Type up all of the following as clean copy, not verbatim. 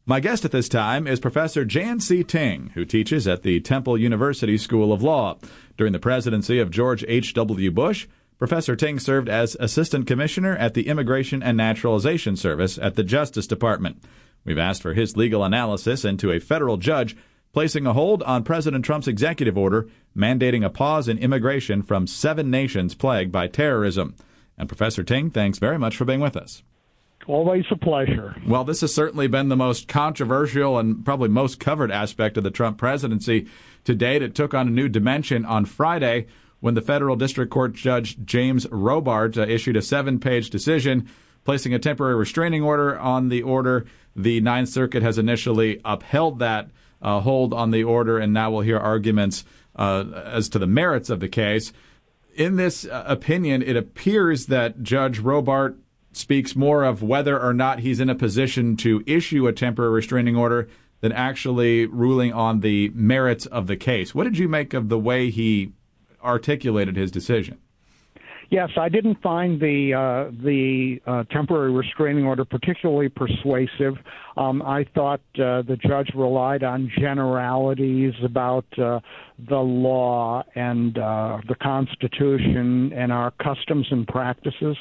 My guest at this time is Professor Jan C. Ting, who teaches at the Temple University School of Law. During the presidency of George H.W. Bush, Professor Ting served as Assistant Commissioner at the Immigration and Naturalization Service at the Justice Department. We've asked for his legal analysis into a federal judge placing a hold on President Trump's executive order mandating a pause in immigration from 7 nations plagued by terrorism. And Professor Ting, thanks very much for being with us. Always a pleasure. Well, this has certainly been the most controversial and probably most covered aspect of the Trump presidency to date. It took on a new dimension on Friday when the federal district court judge James Robart issued a 7-page decision placing a temporary restraining order on the order. The Ninth Circuit has initially upheld that hold on the order, and now we'll hear arguments as to the merits of the case. In this opinion, it appears that Judge Robart speaks more of whether or not he's in a position to issue a temporary restraining order than actually ruling on the merits of the case. What did you make of the way he articulated his decision? Yes, I didn't find the temporary restraining order particularly persuasive. I thought the judge relied on generalities about the law and the Constitution and our customs and practices.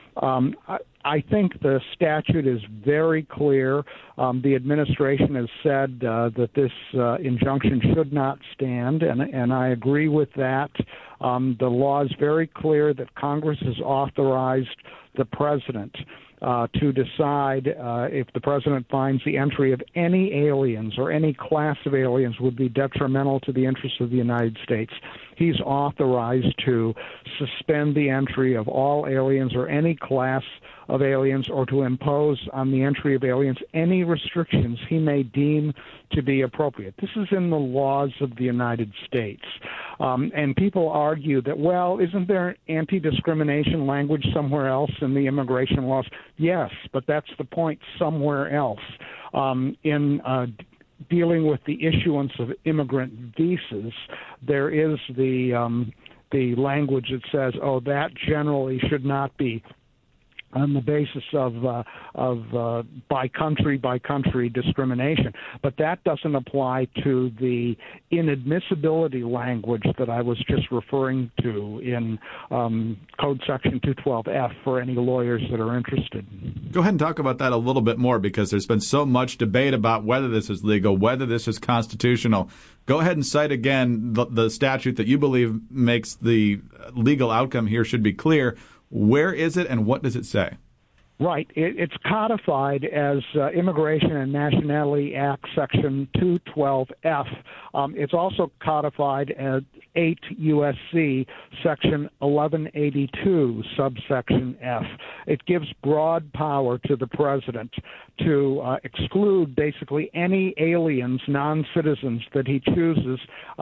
I think the statute is very clear. The administration has said that this injunction should not stand, and I agree with that. The law is very clear that Congress has authorized the president to decide if the president finds the entry of any aliens or any class of aliens would be detrimental to the interests of the United States. He's authorized to suspend the entry of all aliens or any class of aliens, or to impose on the entry of aliens any restrictions he may deem to be appropriate. This is in the laws of the United States. And people argue that, well, isn't there anti-discrimination language somewhere else in the immigration laws? Yes, but that's the point, somewhere else. In dealing with the issuance of immigrant visas, there is the language that says, oh, that generally should not be on the basis of by country discrimination. But that doesn't apply to the inadmissibility language that I was just referring to in Code Section 212F for any lawyers that are interested. Go ahead and talk about that a little bit more, because there's been so much debate about whether this is legal, whether this is constitutional. Go ahead and cite again the statute that you believe makes the legal outcome here should be clear. Where is it, and what does it say? Right. It's codified as Immigration and Nationality Act Section 212F. It's also codified as 8 U.S.C. Section 1182, subsection F. It gives broad power to the president to exclude basically any aliens, non-citizens that he chooses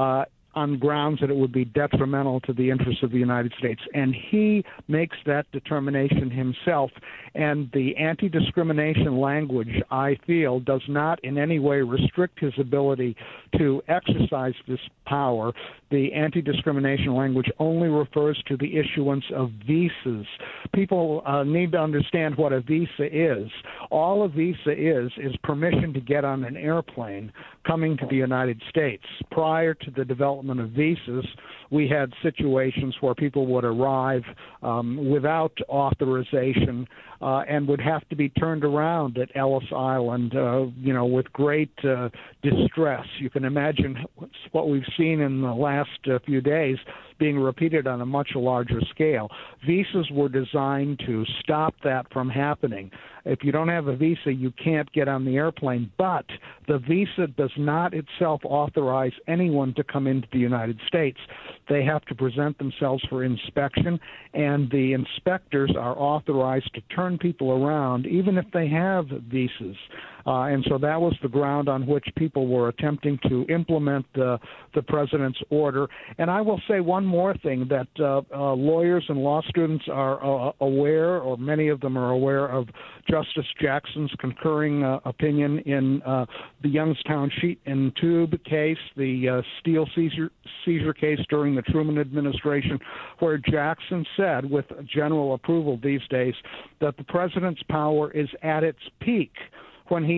on grounds that it would be detrimental to the interests of the United States. And he makes that determination himself. And the anti-discrimination language, I feel, does not in any way restrict his ability to exercise this power. The anti-discrimination language only refers to the issuance of visas. People need to understand what a visa is. All a visa is permission to get on an airplane coming to the United States. Prior to the development of visas, we had situations where people would arrive without authorization and would have to be turned around at Ellis Island, with great distress. You can imagine what we've seen in the last few days being repeated on a much larger scale. Visas were designed to stop that from happening. If you don't have a visa, you can't get on the airplane, but the visa does not itself authorize anyone to come into the United States. They have to present themselves for inspection, and the inspectors are authorized to turn people around even if they have visas. And so that was the ground on which people were attempting to implement the president's order. And I will say one more thing, that lawyers and law students are aware, or many of them are aware, of Justice Jackson's concurring opinion in the Youngstown Sheet and Tube case, the steel seizure case during the Truman administration, where Jackson said, with general approval these days, that the president's power is at its peak when he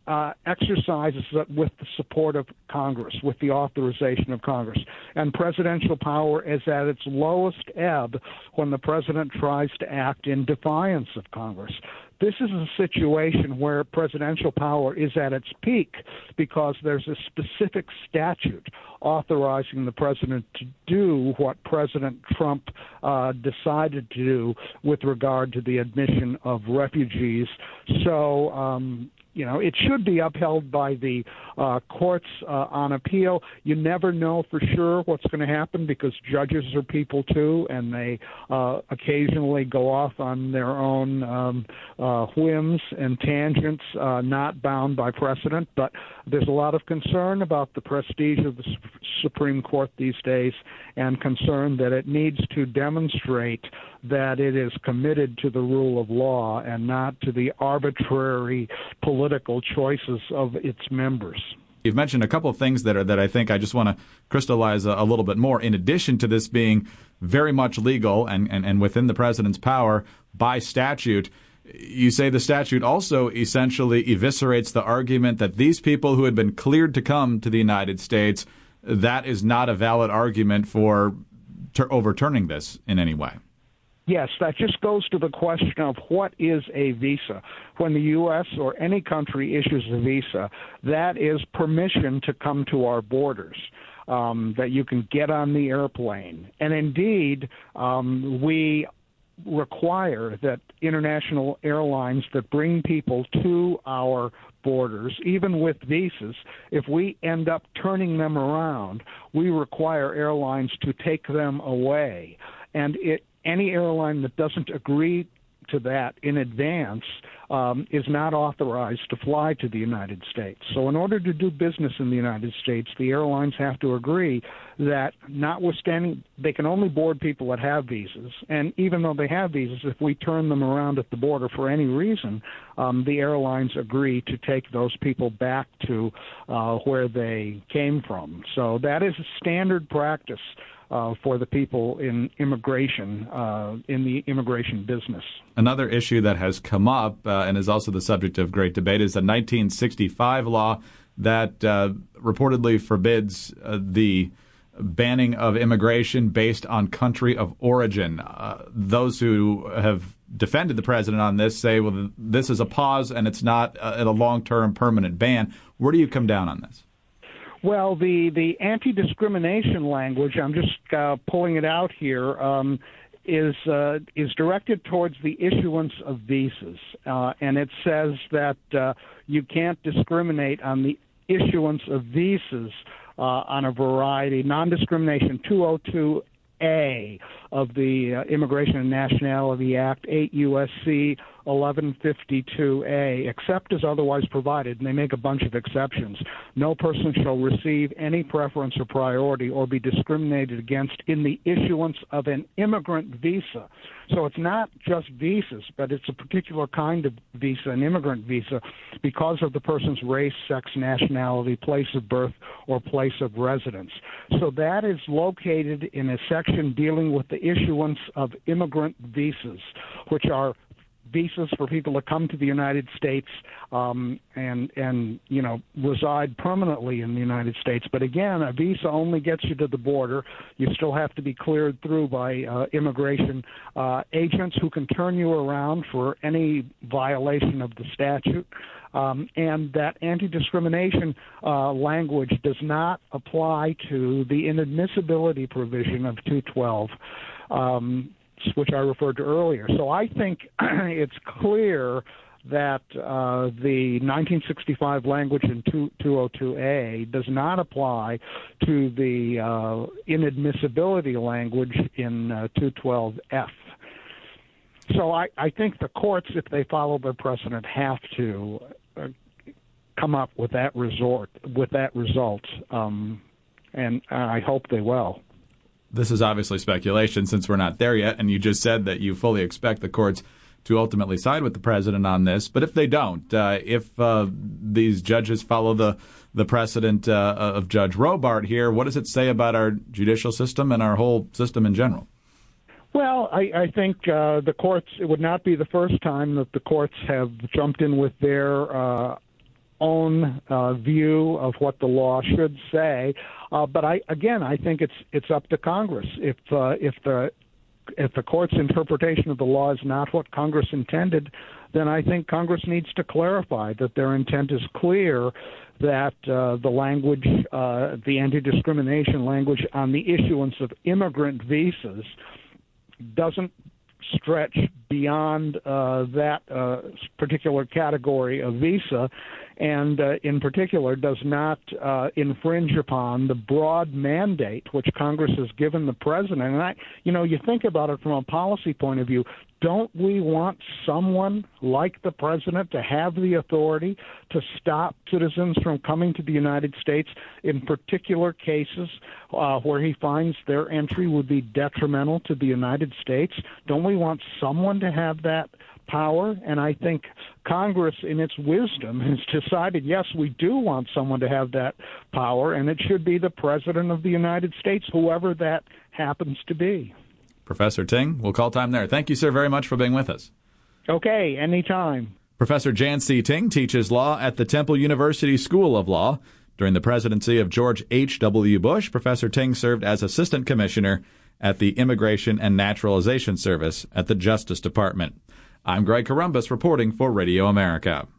exercises it with the support of Congress, with the authorization of Congress. And presidential power is at its lowest ebb when the president tries to act in defiance of Congress. This is a situation where presidential power is at its peak because there's a specific statute authorizing the president to do what President Trump decided to do with regard to the admission of refugees. So, it should be upheld by the courts on appeal. You never know for sure what's going to happen because judges are people too, and they occasionally go off on their own whims and tangents, not bound by precedent. But there's a lot of concern about the prestige of the Supreme Court these days, and concern that it needs to demonstrate that it is committed to the rule of law and not to the arbitrary political choices of its members. You've mentioned a couple of things that I think I just want to crystallize a little bit more. In addition to this being very much legal and within the president's power by statute, you say the statute also essentially eviscerates the argument that these people who had been cleared to come to the United States, that is not a valid argument for overturning this in any way. Yes, that just goes to the question of what is a visa. When the U.S. or any country issues a visa, that is permission to come to our borders, that you can get on the airplane. And indeed, we require that international airlines that bring people to our borders, even with visas, if we end up turning them around, we require airlines to take them away. And any airline that doesn't agree to that in advance is not authorized to fly to the United States. So in order to do business in the United States, the airlines have to agree that notwithstanding, they can only board people that have visas. And even though they have visas, if we turn them around at the border for any reason, the airlines agree to take those people back to where they came from. So that is a standard practice for the people in immigration, in the immigration business. Another issue that has come up and is also the subject of great debate is the 1965 law that reportedly forbids the banning of immigration based on country of origin. Those who have defended the president on this say, well, this is a pause and it's not a long-term permanent ban. Where do you come down on this? Well, the anti-discrimination language, I'm just pulling it out here, is directed towards the issuance of visas. And it says that you can't discriminate on the issuance of visas on a variety, non-discrimination 202A of the Immigration and Nationality Act, 8 U.S.C. 1152A, except as otherwise provided, and they make a bunch of exceptions. No person shall receive any preference or priority or be discriminated against in the issuance of an immigrant visa. So it's not just visas, but it's a particular kind of visa, an immigrant visa, because of the person's race, sex, nationality, place of birth, or place of residence. So that is located in a section dealing with the issuance of immigrant visas, which are visas for people to come to the United States and reside permanently in the United States. But again, a visa only gets you to the border. You still have to be cleared through by immigration agents who can turn you around for any violation of the statute. And that anti-discrimination language does not apply to the inadmissibility provision of 212. Which I referred to earlier. So I think it's clear that the 1965 language in 202A does not apply to the inadmissibility language in 212F. So I think the courts, if they follow their precedent, have to come up with that result, and I hope they will. This is obviously speculation since we're not there yet, and you just said that you fully expect the courts to ultimately side with the president on this. But if they don't, if these judges follow the precedent of Judge Robart here, what does it say about our judicial system and our whole system in general? Well, I think the courts, it would not be the first time that the courts have jumped in with their own view of what the law should say. But I think it's up to Congress. If the court's interpretation of the law is not what Congress intended, then I think Congress needs to clarify that their intent is clear, that the language, the anti-discrimination language on the issuance of immigrant visas doesn't stretch beyond that particular category of visa, and in particular does not infringe upon the broad mandate which Congress has given the president. And you think about it from a policy point of view. Don't we want someone like the president to have the authority to stop citizens from coming to the United States in particular cases where he finds their entry would be detrimental to the United States? Don't we want someone to have that power? And I think Congress, in its wisdom, has decided, yes, we do want someone to have that power, and it should be the president of the United States, whoever that happens to be. Professor Ting, we'll call time there. Thank you, sir, very much for being with us. Okay, anytime. Professor Jan C. Ting teaches law at the Temple University School of Law. During the presidency of George H.W. Bush, Professor Ting served as Assistant Commissioner at the Immigration and Naturalization Service at the Justice Department. I'm Greg Corombos reporting for Radio America.